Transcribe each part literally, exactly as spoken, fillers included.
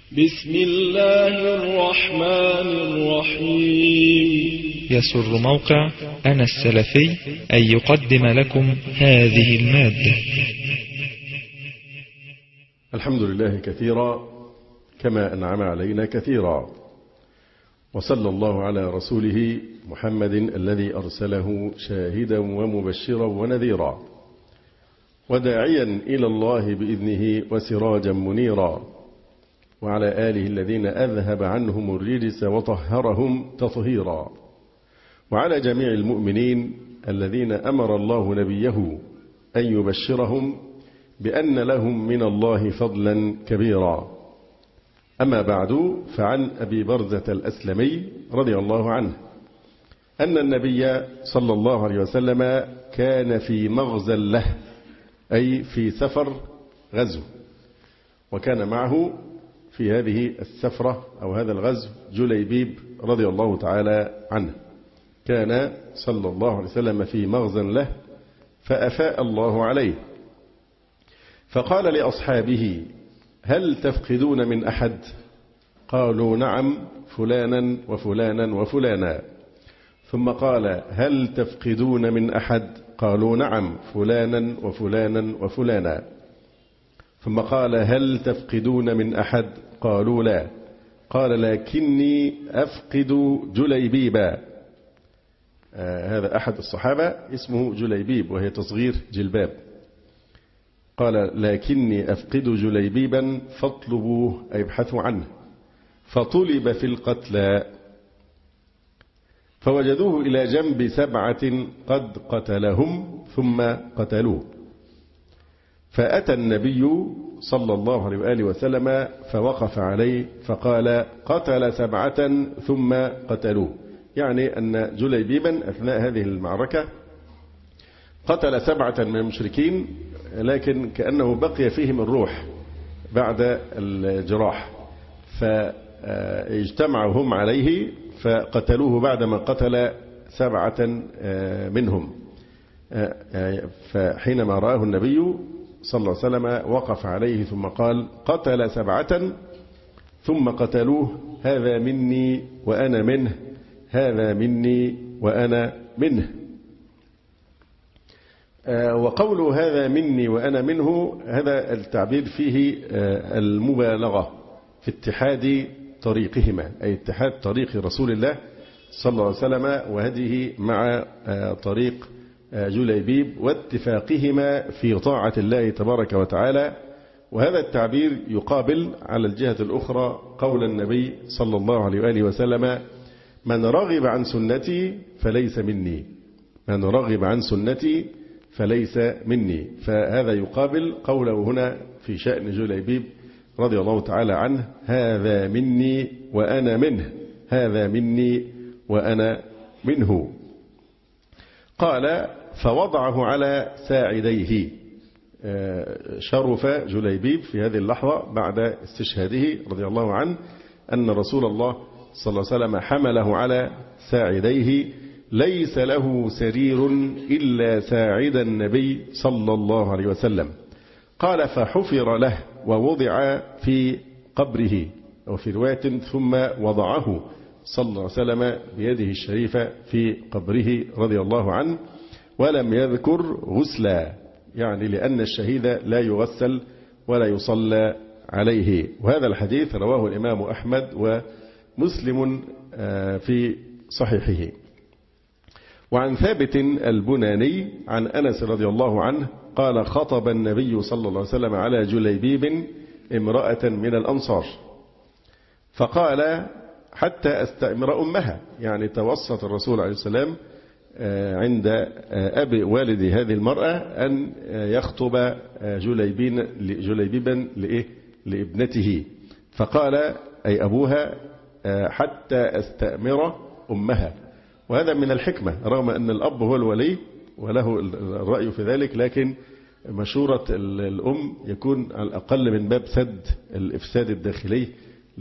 بسم الله الرحمن الرحيم. يسر موقع أنا السلفي أن يقدم لكم هذه المادة. الحمد لله كثيرا كما أنعم علينا كثيرا، وصلى الله على رسوله محمد الذي أرسله شاهدا ومبشرا ونذيرا وداعيا إلى الله بإذنه وسراجا منيرا، وعلى آله الذين أذهب عنهم الرجس وطهرهم تطهيرا، وعلى جميع المؤمنين الذين أمر الله نبيه أن يبشرهم بأن لهم من الله فضلا كبيرا. أما بعد، فعن أبي برزة الأسلمي رضي الله عنه أن النبي صلى الله عليه وسلم كان في مغزى له، أي في سفر غزو، وكان معه في هذه السفرة أو هذا الغزو جليبيب رضي الله تعالى عنه. كان صلى الله عليه وسلم في مغزى له فأفاء الله عليه، فقال لأصحابه: هل تفقدون من أحد؟ قالوا: نعم، فلانا وفلانا وفلانا. ثم قال: هل تفقدون من أحد؟ قالوا: نعم، فلانا وفلانا وفلانا. ثم قال: هل تفقدون من أحد؟ قالوا: لا. قال: لكني أفقد جليبيبا. آه هذا أحد الصحابة اسمه جليبيب، وهي تصغير جلباب. قال: لكني أفقد جليبيبا فاطلبوه، أي ابحثوا عنه. فطلب في القتلى فوجدوه إلى جنب سبعة قد قتلهم ثم قتلوه. فأتى النبي صلى الله عليه وآله وسلم فوقف عليه فقال: قتل سبعة ثم قتلوه، يعني أن جليبيبا أثناء هذه المعركة قتل سبعة من المشركين، لكن كأنه بقي فيهم الروح بعد الجراح، فاجتمعوا هم عليه فقتلوه بعدما قتل سبعة منهم. فحينما رآه النبي صلى الله عليه وسلم وقف عليه ثم قال: قتل سبعة ثم قتلوه، هذا مني وأنا منه، هذا مني وأنا منه. وقوله هذا مني وأنا منه، هذا التعبير فيه المبالغة في اتحاد طريقهما، أي اتحاد طريق رسول الله صلى الله عليه وسلم وهديه مع طريق جليبيب، واتفاقهما في طاعة الله تبارك وتعالى. وهذا التعبير يقابل على الجهة الأخرى قول النبي صلى الله عليه وآله وسلم: من رغب عن سنتي فليس مني، من رغب عن سنتي فليس مني. فهذا يقابل قوله هنا في شأن جليبيب رضي الله تعالى عنه: هذا مني وأنا منه، هذا مني وأنا منه. قال: فوضعه على ساعديه. شرف جليبيب في هذه اللحظة بعد استشهاده رضي الله عنه أن رسول الله صلى الله عليه وسلم حمله على ساعديه، ليس له سرير إلا ساعد النبي صلى الله عليه وسلم. قال: فحفر له ووضع في قبره، وفي رواية ثم وضعه صلى الله عليه وسلم بيده الشريفة في قبره رضي الله عنه، ولم يذكر غسلا، يعني لأن الشهيد لا يغسل ولا يصلى عليه. وهذا الحديث رواه الإمام أحمد ومسلم في صحيحه. وعن ثابت البناني عن أنس رضي الله عنه قال: خطب النبي صلى الله عليه وسلم على جليبيب امرأة من الأنصار، فقال: حتى أستأمر أمها، يعني توسط الرسول عليه السلام عند أبي والد هذه المرأة أن يخطب جليبيبا لابنته، فقال أي أبوها: حتى أستأمر أمها. وهذا من الحكمة، رغم أن الأب هو الولي وله الرأي في ذلك، لكن مشورة الأم يكون على الأقل من باب سد الإفساد الداخلي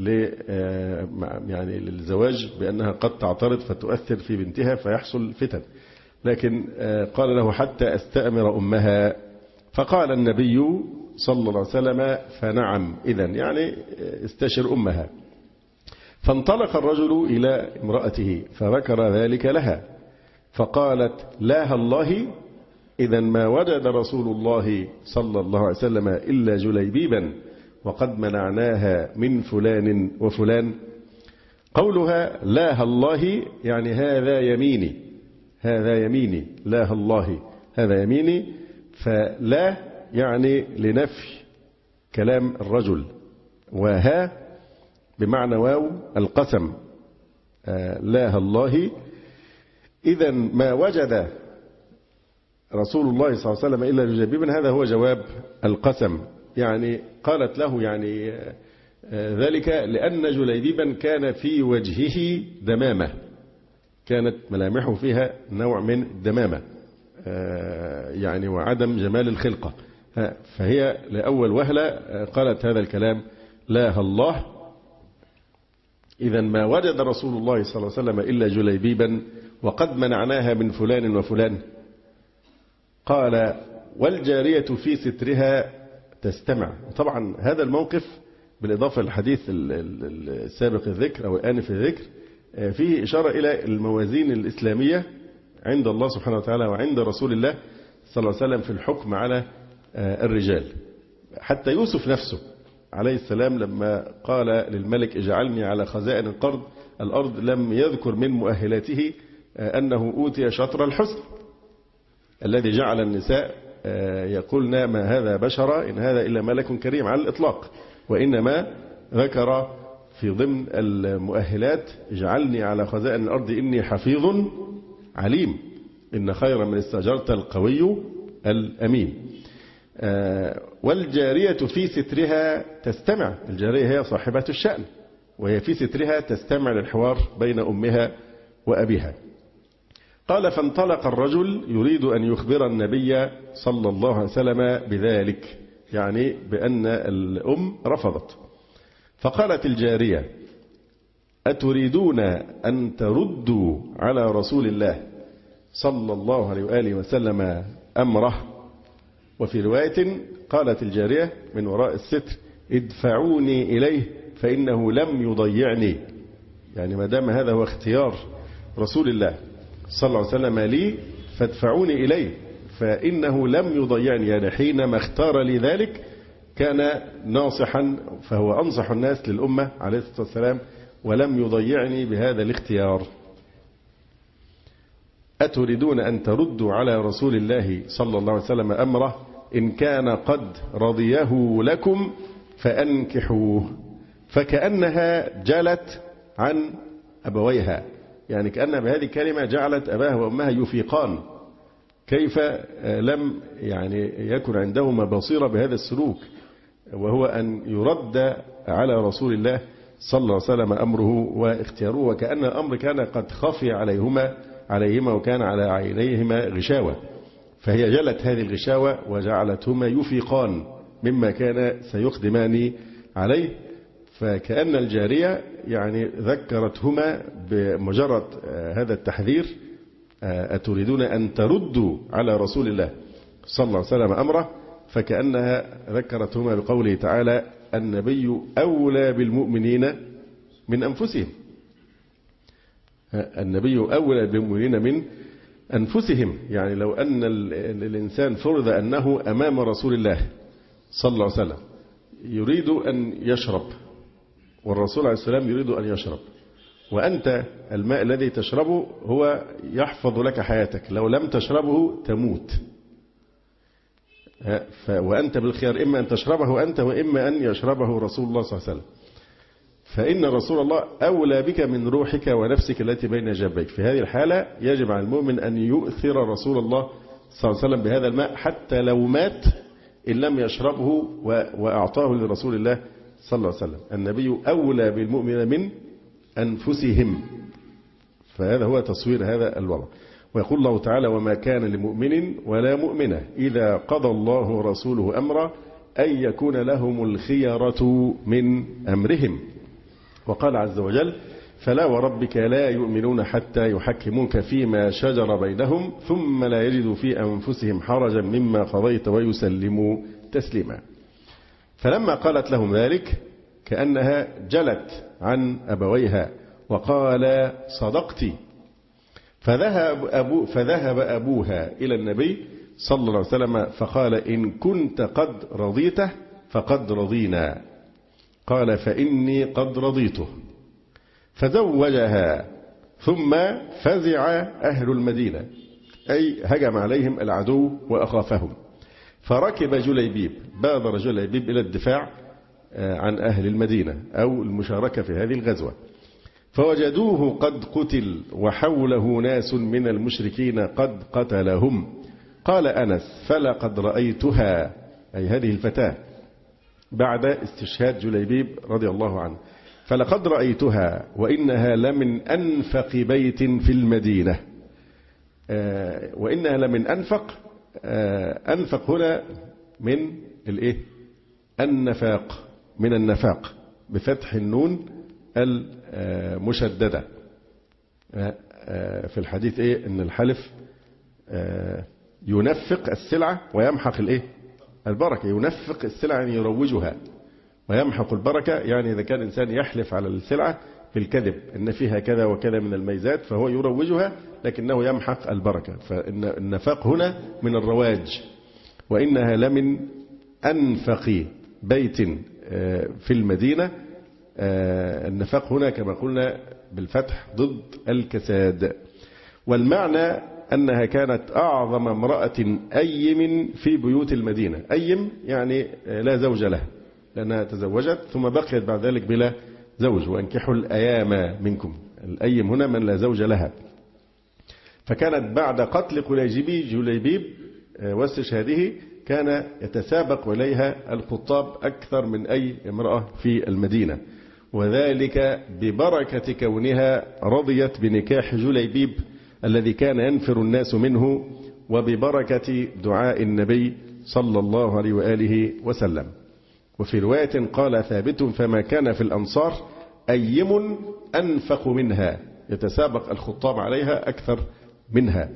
يعني للزواج، بأنها قد تعترض فتؤثر في بنتها فيحصل فتن. لكن قال له: حتى أستأمر أمها. فقال النبي صلى الله عليه وسلم فنعم إذن يعني استشر أمها. فانطلق الرجل إلى امرأته فذكر ذلك لها فقالت لا الله إذا ما وجد رسول الله صلى الله عليه وسلم إلا جليبيبا وقد منعناها من فلان وفلان. قولها لا الله يعني هذا يميني، هذا يميني، لا الله هذا يميني. فلا يعني لنفي كلام الرجل، وها بمعنى واو القسم، لا الله إذا ما وجد رسول الله صلى الله عليه وسلم إلا جليبيبا، هذا هو جواب القسم. يعني قالت له يعني ذلك لأن جليبيبا كان في وجهه دمامة، كانت ملامحه فيها نوع من الدمامة يعني وعدم جمال الخلقة، فهي لأول وهلة قالت هذا الكلام لا الله إذا ما وجد رسول الله صلى الله عليه وسلم إلا جليبيبا وقد منعناها من فلان وفلان. قال والجارية في سترها تستمع. طبعا هذا الموقف بالإضافة للحديث السابق الذكر أو آنف الذكر فيه إشارة إلى الموازين الإسلامية عند الله سبحانه وتعالى وعند رسول الله صلى الله عليه وسلم في الحكم على الرجال. حتى يوسف نفسه عليه السلام لما قال للملك اجعلني على خزائن الأرض الأرض لم يذكر من مؤهلاته أنه أوتي شطر الحسن الذي جعل النساء يقولن ما هذا بشرا إن هذا إلا ملك كريم على الإطلاق، وإنما ذكر في ضمن المؤهلات اجعلني على خزائن الأرض إني حفيظ عليم إن خير من استأجرت القوي الأمين. والجارية في سترها تستمع، الجارية هي صاحبة الشأن وهي في سترها تستمع للحوار بين أمها وأبيها. قال فانطلق الرجل يريد أن يخبر النبي صلى الله عليه وسلم بذلك، يعني بأن الأم رفضت. فقالت الجارية أتريدون أن تردوا على رسول الله صلى الله عليه وآله وسلم أمره؟ وفي رواية قالت الجارية من وراء الستر ادفعوني إليه فإنه لم يضيعني، يعني ما دام هذا هو اختيار رسول الله صلى الله عليه وسلم لي فادفعوني إليه فإنه لم يضيعني، يعني حينما اختار لي ذلك كان ناصحا فهو أنصح الناس للأمة عليه الصلاة والسلام ولم يضيعني بهذا الاختيار. أتريدون أن تردوا على رسول الله صلى الله عليه وسلم أمره إن كان قد رضيه لكم فأنكحوه. فكأنها جلت عن أبويها، يعني كأن بهذه الكلمة جعلت أباها وأمها يفيقان كيف لم يعني يكن عندهما بصيرة بهذا السلوك، وهو أن يرد على رسول الله صلى الله عليه وسلم أمره واختياره، وكأن الأمر كان قد خفي عليهما عليهما وكان على عينيهما غشاوة، فهي جلت هذه الغشاوة وجعلتهما يفيقان مما كان سيقدمان عليه. فكأن الجارية يعني ذكرتهما بمجرد هذا التحذير أتريدون أن تردوا على رسول الله صلى الله عليه وسلم أمره، فكأنها ذكرتهما بقوله تعالى النبي أولى بالمؤمنين من أنفسهم، النبي أولى بالمؤمنين من أنفسهم. يعني لو أن الإنسان فرض أنه أمام رسول الله صلى الله عليه وسلم يريد أن يشرب والرسول عليه السلام يريد أن يشرب، وأنت الماء الذي تشربه هو يحفظ لك حياتك، لو لم تشربه تموت، وأنت بالخيار إما أن تشربه أنت وإما أن يشربه رسول الله صلى الله عليه وسلم، فإن رسول الله أولى بك من روحك ونفسك التي بين جنبيك. في هذه الحالة يجب على المؤمن أن يؤثر رسول الله صلى الله عليه وسلم بهذا الماء حتى لو مات إن لم يشربه وأعطاه لرسول الله صلى الله عليه وسلم. النبي أولى بالمؤمن من أنفسهم، فهذا هو تصوير هذا الوضع. ويقول الله تعالى وما كان لمؤمن ولا مؤمنة إذا قضى الله ورسوله أمرا أن يكون لهم الخيرة من أمرهم. وقال عز وجل فلا وربك لا يؤمنون حتى يحكموك فيما شجر بينهم ثم لا يجدوا في أنفسهم حرجا مما قضيت ويسلموا تسليما. فلما قالت لهم ذلك كأنها جلت عن أبويها وقال صدقت. فذهب, أبو فذهب أبوها إلى النبي صلى الله عليه وسلم فقال إن كنت قد رضيته فقد رضينا. قال فإني قد رضيته. فزوجها ثم فزع أهل المدينة أي هجم عليهم العدو وأخافهم. فركب جليبيب بادر جليبيب إلى الدفاع عن أهل المدينة أو المشاركة في هذه الغزوة. فوجدوه قد قتل وحوله ناس من المشركين قد قتلهم. قال أنس فلقد رأيتها أي هذه الفتاة بعد استشهاد جليبيب رضي الله عنه فلقد رأيتها وإنها لمن أنفق بيت في المدينة. آه وإنها لمن أنفق آه أنفق هنا من الإيه النفاق من النفاق بفتح النون المشددة. آه آه في الحديث إيه إن الحلف آه ينفق السلعة ويمحق الإيه البركة. ينفق السلعة يعني يروجها ويمحق البركة يعني إذا كان إنسان يحلف على السلعة بالكذب إن فيها كذا وكذا من الميزات فهو يروجها لكنه يمحق البركة. فإن النفاق هنا من الرواج. وإنها لمن أنفق بيت في المدينة. النفاق هنا كما قلنا بالفتح ضد الكساد. والمعنى أنها كانت أعظم امرأة أيم في بيوت المدينة. أيم يعني لا زوج لها لأنها تزوجت ثم بقيت بعد ذلك بلا زوج. وأنكحوا الأيام منكم. الأيم هنا من لا زوج لها. فكانت بعد قتل قليجبي جليبيب واستشهاده كان يتسابق إليها الخطاب أكثر من أي امرأة في المدينة. وذلك ببركة كونها رضيت بنكاح جليبيب الذي كان ينفر الناس منه وببركة دعاء النبي صلى الله عليه وآله وسلم. وفي رواية قال ثابت فما كان في الأنصار أيم أنفق منها يتسابق الخطاب عليها أكثر منها.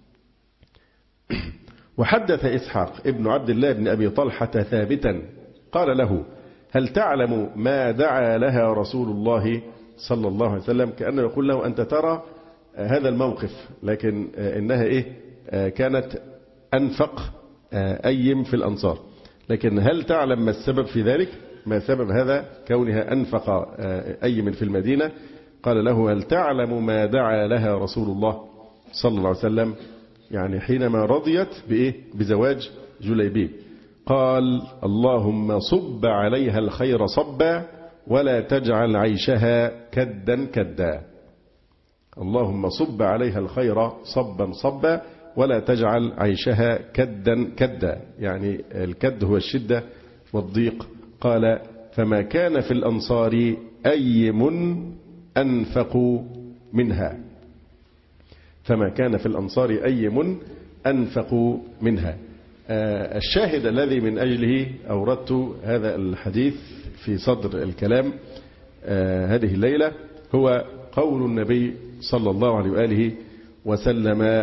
وحدث إسحاق ابن عبد الله بن أبي طلحة ثابتا قال له هل تعلم ما دعا لها رسول الله صلى الله عليه وسلم. كأنه يقول له أنت ترى هذا الموقف لكن إنها إيه كانت أنفق أيم في الأنصار لكن هل تعلم ما السبب في ذلك ما سبب هذا كونها أنفق أيم في المدينة. قال له هل تعلم ما دعا لها رسول الله صلى الله عليه وسلم يعني حينما رضيت بإيه بزواج جليبيب. قال اللهم صب عليها الخير صبا ولا تجعل عيشها كدا كدا. اللهم صب عليها الخير صبا صبا ولا تجعل عيشها كدا كدا يعني الكد هو الشدة والضيق. قال فما كان في الأنصار أيم أنفق منها. فما كان في الأنصار أيم أنفق منها. الشاهد الذي من أجله أوردت هذا الحديث في صدر الكلام هذه الليلة هو قول النبي صلى الله عليه وآله وسلم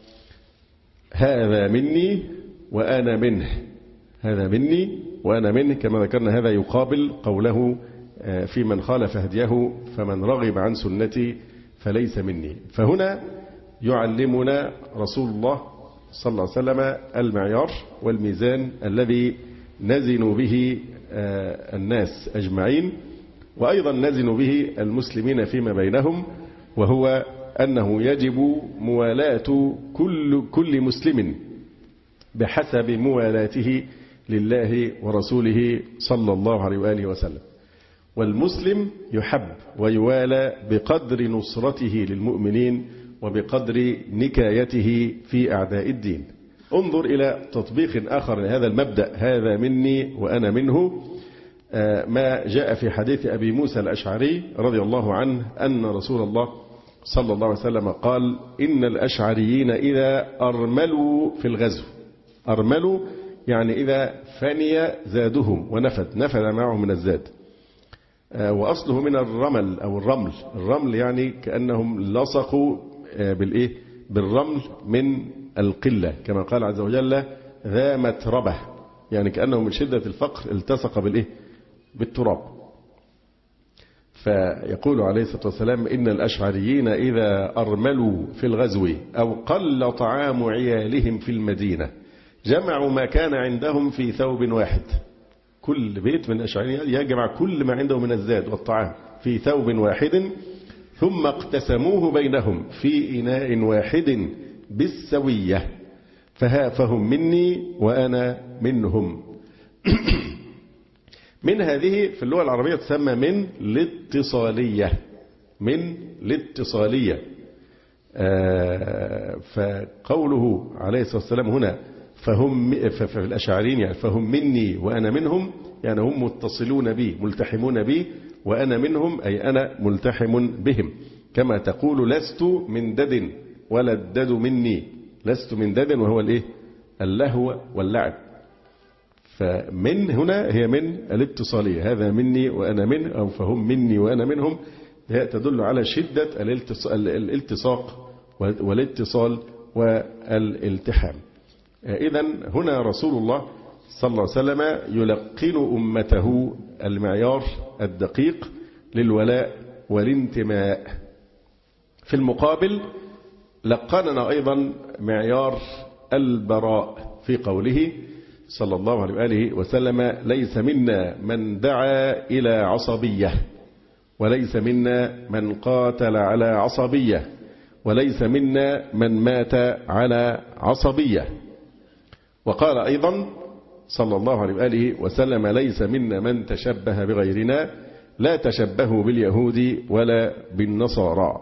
هذا مني وأنا منه. هذا مني وأنا منه كما ذكرنا. هذا يقابل قوله في من خالف هديه فمن رغب عن سنتي فليس مني. فهنا يعلمنا رسول الله صلى الله عليه وسلم المعيار والميزان الذي نزن به الناس أجمعين وأيضا نزن به المسلمين فيما بينهم وهو أنه يجب موالاة كل كل مسلم بحسب موالاته لله ورسوله صلى الله عليه وآله وسلم. والمسلم يحب ويوالى بقدر نصرته للمؤمنين وبقدر نكايته في أعداء الدين. انظر إلى تطبيق آخر لهذا المبدأ هذا مني وأنا منه ما جاء في حديث أبي موسى الأشعري رضي الله عنه أن رسول الله صلى الله عليه وسلم قال إن الأشعريين إذا أرملوا في الغزو. أرملوا يعني إذا فني زادهم ونفد نفد معهم من الزاد. وأصله من الرمل أو الرمل. الرمل يعني كأنهم لصقوا بالإيه بالرمل من القلة كما قال عز وجل ذا متربة يعني كأنه من شدة الفقر التصق بالإيه؟ بالتراب. فيقول عليه الصلاة والسلام إن الأشعريين إذا أرملوا في الغزو أو قل طعام عيالهم في المدينة جمعوا ما كان عندهم في ثوب واحد. كل بيت من الأشعريين يجمع كل ما عنده من الزاد والطعام في ثوب واحد ثم اقتسموه بينهم في إناء واحد بالسوية فها فهم مني وأنا منهم. من هذه في اللغة العربية تسمى من الاتصالية. من الاتصالية. آه فقوله عليه الصلاة والسلام هنا فهم في الأشعريين يعني فهم مني وأنا منهم، يعني هم متصلون بي ملتحمون بي، وأنا منهم أي أنا ملتحم بهم. كما تقول لست من دد ولا الدد مني. لست من دد وهو الإيه؟ اللهو واللعب. فمن هنا هي من الاتصالية. هذا مني وأنا من أو فهم مني وأنا منهم. هي تدل على شدة الالتصاق والاتصال والالتحام. إذن هنا رسول الله صلى الله عليه وسلم يلقن أمته المعيار الدقيق للولاء والانتماء. في المقابل لقننا أيضا معيار البراء في قوله صلى الله عليه وآله وسلم ليس منا من دعا إلى عصبية، وليس منا من قاتل على عصبية، وليس منا من مات على عصبية. وقال أيضا صلى الله عليه وآله وسلم ليس منا من تشبه بغيرنا، لا تشبهوا باليهود ولا بالنصارى.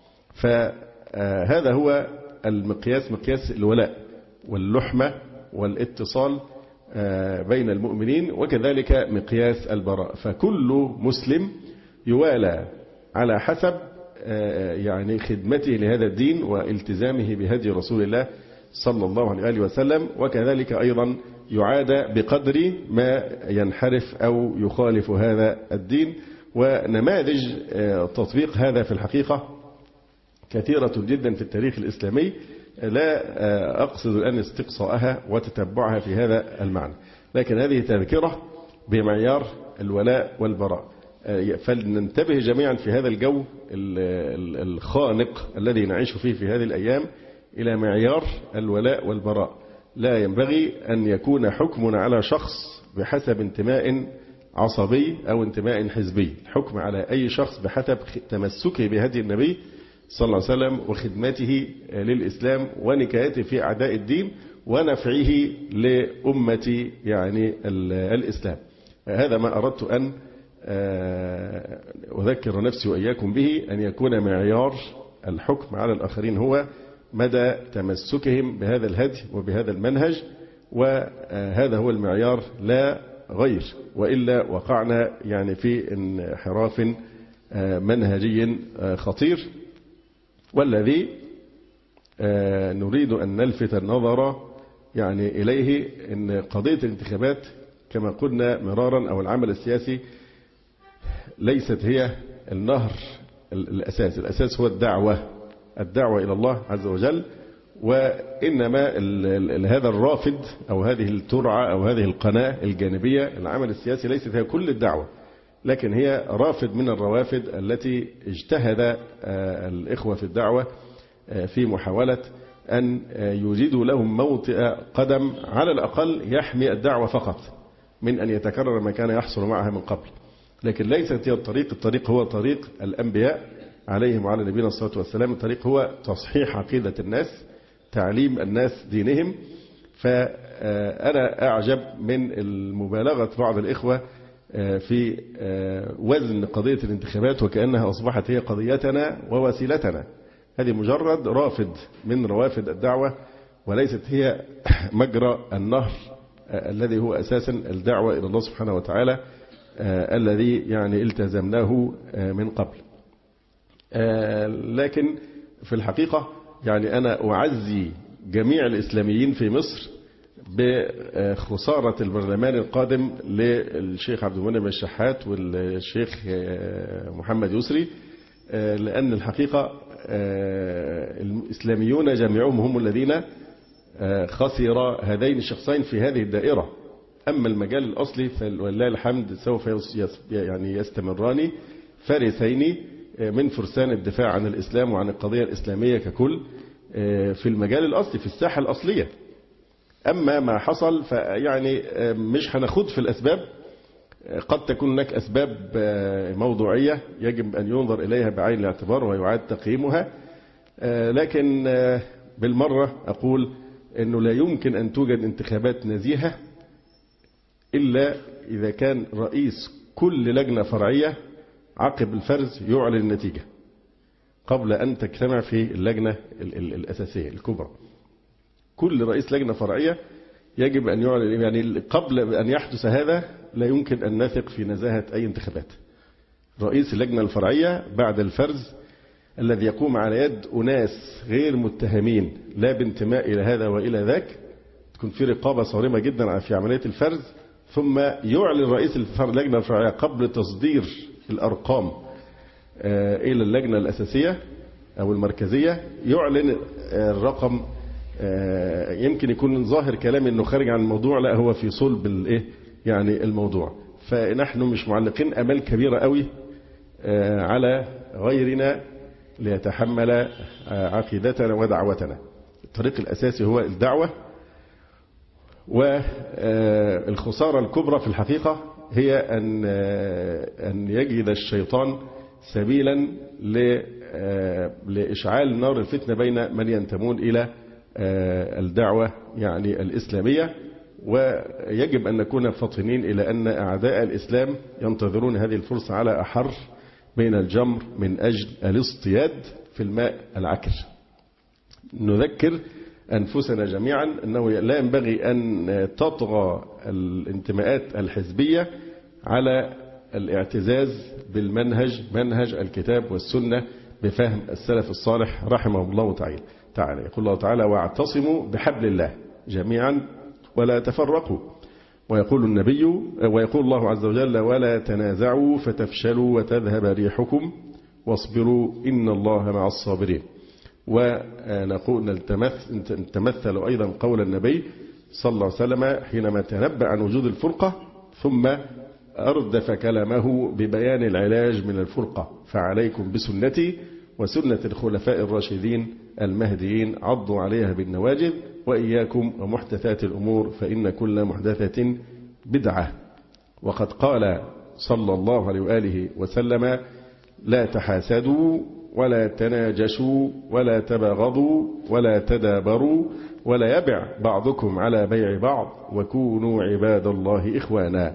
فهذا هو المقياس، مقياس الولاء واللحمة والاتصال بين المؤمنين، وكذلك مقياس البراء. فكل مسلم يوالى على حسب يعني خدمته لهذا الدين والتزامه بهدي رسول الله صلى الله عليه وآله وسلم، وكذلك أيضا يعاد بقدر ما ينحرف أو يخالف هذا الدين. ونماذج تطبيق هذا في الحقيقة كثيرة جدا في التاريخ الإسلامي، لا أقصد الآن استقصاءها وتتبعها في هذا المعنى، لكن هذه تذكرة بمعيار الولاء والبراء. فلننتبه جميعا في هذا الجو الخانق الذي نعيش فيه في هذه الأيام إلى معيار الولاء والبراء. لا ينبغي أن يكون حكمنا على شخص بحسب انتماء عصبي أو انتماء حزبي. الحكم على أي شخص بحسب تمسكه بهدي النبي صلى الله عليه وسلم وخدمته للإسلام ونكايته في أعداء الدين ونفعه لأمة يعني الإسلام. هذا ما أردت أن أذكر نفسي وإياكم به، أن يكون معيار الحكم على الآخرين هو مدى تمسكهم بهذا الهدي وبهذا المنهج، وهذا هو المعيار لا غير، وإلا وقعنا يعني في انحراف منهجي خطير. والذي نريد أن نلفت النظر يعني إليه أن قضية الانتخابات كما قلنا مرارا أو العمل السياسي ليست هي النهر الأساس. الأساس هو الدعوة الدعوة إلى الله عز وجل، وإنما هذا الرافد أو هذه الترعة أو هذه القناة الجانبية العمل السياسي ليست هي كل الدعوة، لكن هي رافد من الروافد التي اجتهد الإخوة في الدعوة في محاولة أن يوجدوا لهم موطئ قدم على الأقل يحمي الدعوة فقط من أن يتكرر ما كان يحصل معها من قبل. لكن ليست هي الطريق. الطريق هو طريق الأنبياء عليهم وعلى نبينا الصلاة والسلام. الطريق هو تصحيح عقيدة الناس، تعليم الناس دينهم. فأنا أعجب من المبالغة بعض الإخوة في وزن قضية الانتخابات وكأنها أصبحت هي قضيتنا ووسيلتنا. هذه مجرد رافد من روافد الدعوة، وليست هي مجرى النهر الذي هو أساسا الدعوة إلى الله سبحانه وتعالى الذي يعني التزمناه من قبل. لكن في الحقيقة يعني أنا أعزي جميع الإسلاميين في مصر بخسارة البرلمان القادم للشيخ عبد المنعم الشحات والشيخ محمد يسري، لأن الحقيقة الإسلاميون جميعهم هم الذين خسر هذين الشخصين في هذه الدائرة. أما المجال الأصلي فلله الحمد سوف يعني يستمران فارسين من فرسان الدفاع عن الإسلام وعن القضية الإسلامية ككل في المجال الأصلي في الساحة الأصلية. أما ما حصل فيعني مش هنخوض في الأسباب، قد تكون هناك أسباب موضوعية يجب أن ينظر إليها بعين الاعتبار ويعاد تقييمها، لكن بالمرة أقول أنه لا يمكن أن توجد انتخابات نزيهة إلا إذا كان رئيس كل لجنة فرعية عقب الفرز يعلن النتيجة قبل أن تجتمع في اللجنة الأساسية الكبرى. كل رئيس لجنة فرعية يجب أن يعلن، يعني قبل أن يحدث هذا لا يمكن أن نثق في نزاهة أي انتخابات. رئيس اللجنة الفرعية بعد الفرز الذي يقوم على يد أناس غير متهمين لا بانتماء إلى هذا وإلى ذاك، تكون في رقابة صارمة جدا في عملية الفرز، ثم يعلن رئيس اللجنة الفرعية قبل تصدير الأرقام إلى اللجنة الأساسية أو المركزية، يعلن الرقم. يمكن يكون ظاهر كلامي أنه خارج عن الموضوع، لا هو في صلب الإيه يعني الموضوع. فنحن مش معلقين أمال كبيرة قوي على غيرنا ليتحمل عقيدتنا ودعوتنا. الطريق الأساسي هو الدعوة، والخسارة الكبرى في الحقيقة هي أن أن يجد الشيطان سبيلا لإشعال نار الفتنة بين من ينتمون إلى الدعوة يعني الإسلامية. ويجب أن نكون فاطنين إلى أن أعداء الإسلام ينتظرون هذه الفرصة على أحر بين الجمر من أجل الاصطياد في الماء العكر. نذكر أنفسنا جميعا أنه لا ينبغي أن تطغى الانتماءات الحزبية على الاعتزاز بالمنهج، منهج الكتاب والسنة بفهم السلف الصالح رحمه الله تعالى. يقول الله تعالى: واعتصموا بحبل الله جميعا ولا تفرقوا. ويقول النبي ويقول الله عز وجل: ولا تنازعوا فتفشلوا وتذهب ريحكم واصبروا إن الله مع الصابرين. ونقول نتمثل أيضا قول النبي صلى الله عليه وسلم حينما تنبأ عن وجود الفرقة ثم أردف كلامه ببيان العلاج من الفرقة: فعليكم بسنتي وسنة الخلفاء الراشدين المهديين عضوا عليها بالنواجذ وإياكم ومحدثات الأمور فإن كل محدثة بدعة. وقد قال صلى الله عليه وآله وسلم: لا تحاسدوا ولا تناجشوا ولا تباغضوا ولا تدابروا ولا يبع بعضكم على بيع بعض وكونوا عباد الله إخوانا.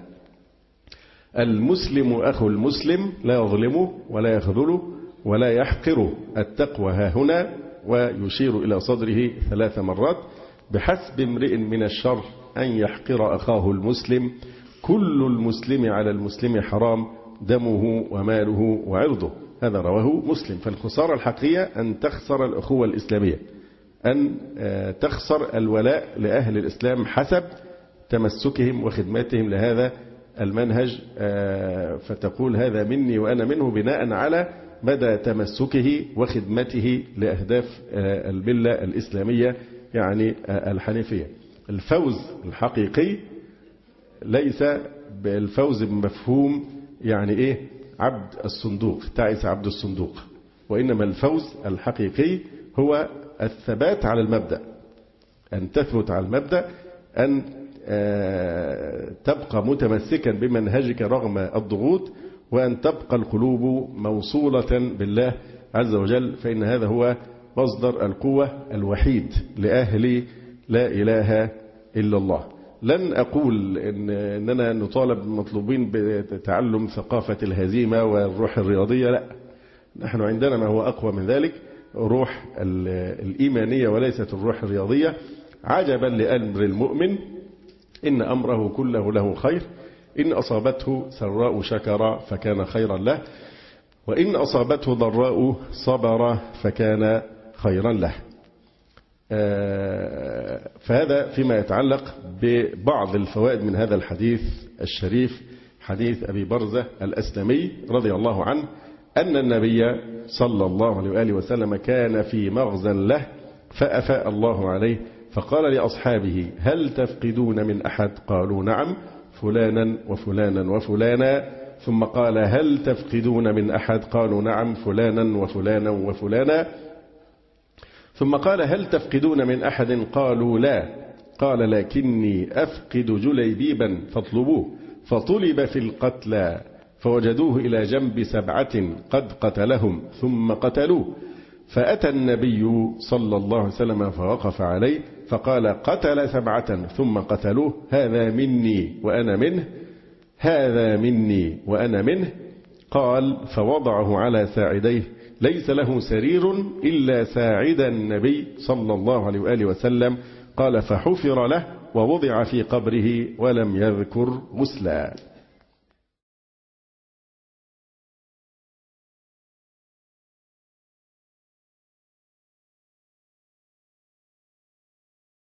المسلم أخو المسلم لا يظلمه ولا يخذله ولا يحقره. التقوى ها هنا، ويشير إلى صدره ثلاث مرات: بحسب امرئ من الشر أن يحقر أخاه المسلم، كل المسلم على المسلم حرام دمه وماله وعرضه. هذا رواه مسلم. فالخسارة الحقيقية أن تخسر الأخوة الإسلامية، أن تخسر الولاء لأهل الإسلام حسب تمسكهم وخدمتهم لهذا المنهج، فتقول هذا مني وأنا منه بناء على مدى تمسكه وخدمته لأهداف الملة الإسلامية يعني الحنيفية. الفوز الحقيقي ليس بالفوز بمفهوم يعني إيه عبد الصندوق، تعس عبد الصندوق، وإنما الفوز الحقيقي هو الثبات على المبدأ، أن تثبت على المبدأ، أن تبقى متمسكا بمنهجك رغم الضغوط، وأن تبقى القلوب موصولة بالله عز وجل، فإن هذا هو مصدر القوة الوحيد لأهل لا إله إلا الله. لن أقول إن أننا نطالب مطلوبين بتعلم ثقافة الهزيمة والروح الرياضية، لا، نحن عندنا ما هو أقوى من ذلك، روح الإيمانية وليست الروح الرياضية. عجبا لأمر المؤمن إن أمره كله له خير، إن أصابته سراء شكر فكان خيرا له، وإن أصابته ضراء صبر فكان خيرا له. فهذا فيما يتعلق ببعض الفوائد من هذا الحديث الشريف، حديث أبي برزة الأسلمي رضي الله عنه، أن النبي صلى الله عليه وآله وسلم كان في مغزى له فأفاء الله عليه فقال لأصحابه هل تفقدون من أحد؟ قالوا نعم، فلانا وفلانا وفلانا. ثم قال هل تفقدون من أحد؟ قالوا نعم، فلانا وفلانا وفلانا. ثم قال هل تفقدون من أحد؟ قالوا لا. قال لكني أفقد جليبيبا فاطلبوه. فطلب في القتلى فوجدوه إلى جنب سبعة قد قتلهم ثم قتلوه. فأتى النبي صلى الله عليه وسلم فوقف عليه فقال قتل سبعة ثم قتلوه، هذا مني وأنا منه، هذا مني وأنا منه. قال فوضعه على ساعديه، ليس له سرير إلا ساعد النبي صلى الله عليه وآله وسلم. قال فحفر له ووضع في قبره ولم يذكر غسلا.